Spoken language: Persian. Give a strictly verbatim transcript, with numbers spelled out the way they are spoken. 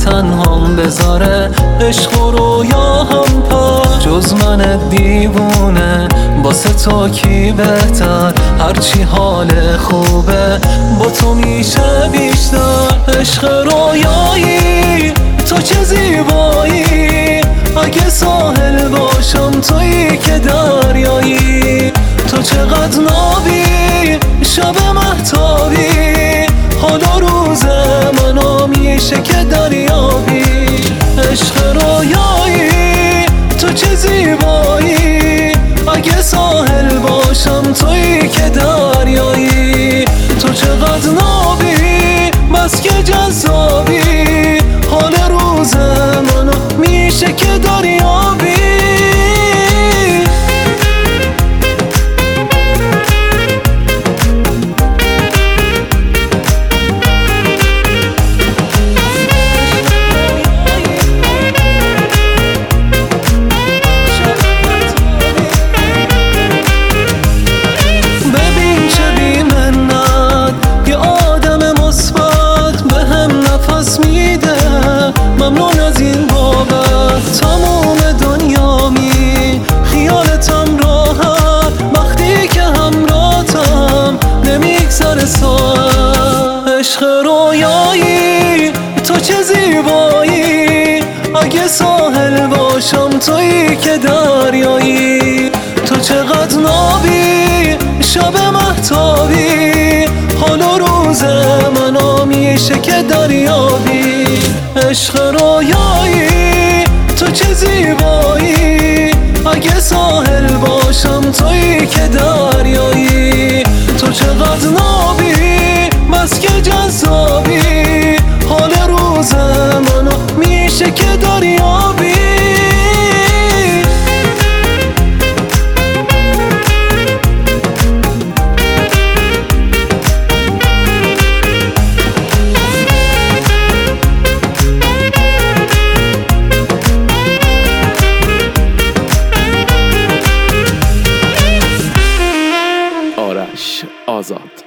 تنهام بذاره، عشق و رویا هم پر. جز من دیوونه واسه تو کی بهتر، هرچی حال خوبه با تو میشه بیشتر. عشق رویایی تو چه زیبایی، اگه ساحل باشم تویی که دریایی. تو چقدر نابی شب مهتابی، حالا روز منو میشه که دریابی. عشق رویایی تو چه زیبایی، اگه ساحل باشم تویی که دریایی. تو چقدر نابی بس که جذابی، حال روز منو میشه که دریابی. ممنون از این بابت تمام دنیا می خیالتم راحت، وقتی که همراهتم نمیگذره ساعت. عشق رویایی تو چه زیبایی، اگه ساحل باشم تویی که دریایی. تو چقدر نابی شب مهتابی، حالا روز منو میشه که دریابی. عشق رویایی تو چه زیبایی، اگه ساحل باشم تویی که دریایی. تو چقدر نابی بس که جذابی، حال روز منو میشه که دریابی. آرش آزاد.